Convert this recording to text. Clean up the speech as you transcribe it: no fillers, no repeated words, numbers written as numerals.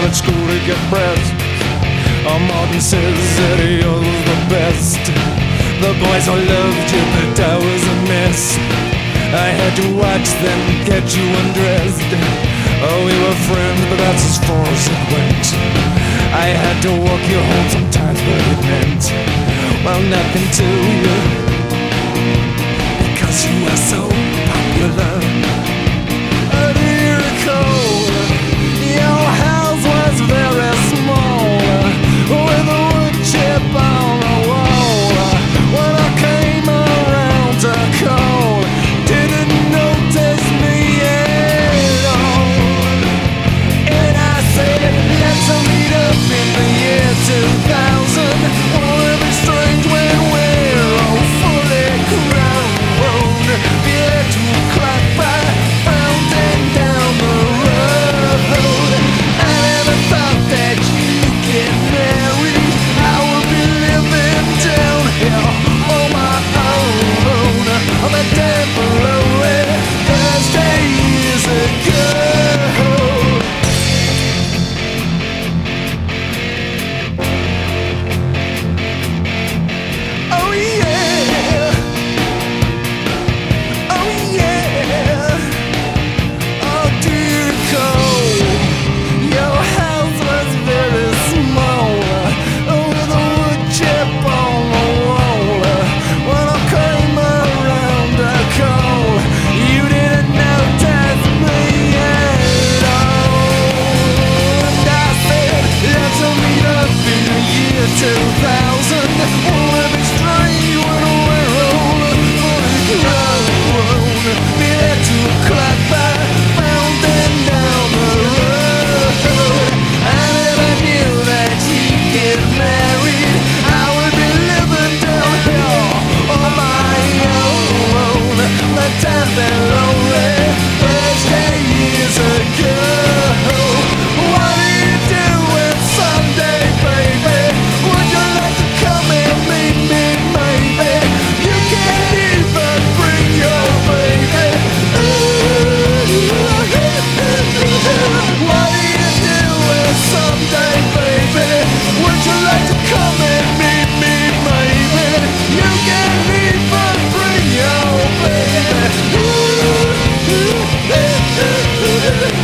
at school to get pressed. Martin says that you're the best. The boys all loved you, but I was a mess. I had to watch them get you undressed. Oh, we were friends, but that's as far as it went. I had to walk you home sometimes, but it meant, well, nothing to you, because you were so popular. Do you recall, your house was very small, with a wood chip on the wall. When I came around to call, didn't notice me at all. And I said, let's meet up in the year 2000. Won't it be strange when we're all fully grown? Beer to clock by, fountain down the road. I never thought that you'd get married. I would be living down here on my own, on the damn lonely Thursday years ago. Oh yeah, oh yeah. Oh, do you recall, your house was very small, with a wood chip on the wall. When I came around to call, you didn't notice me at all. And I said, let's meet up in the year 2000. Won't it be strange when we're all fully grown? Be there 2 o'clock by, fountain down the road. I never knew that you'd get married. I would be living down here on my own. The time's been lonely, Thursday years ago. What are you doing Sunday, baby? Would you like to come and meet me, maybe? You can't even bring your baby. What are you doing Sunday, baby? Would you like to come and meet me, maybe? You can't even bring your baby.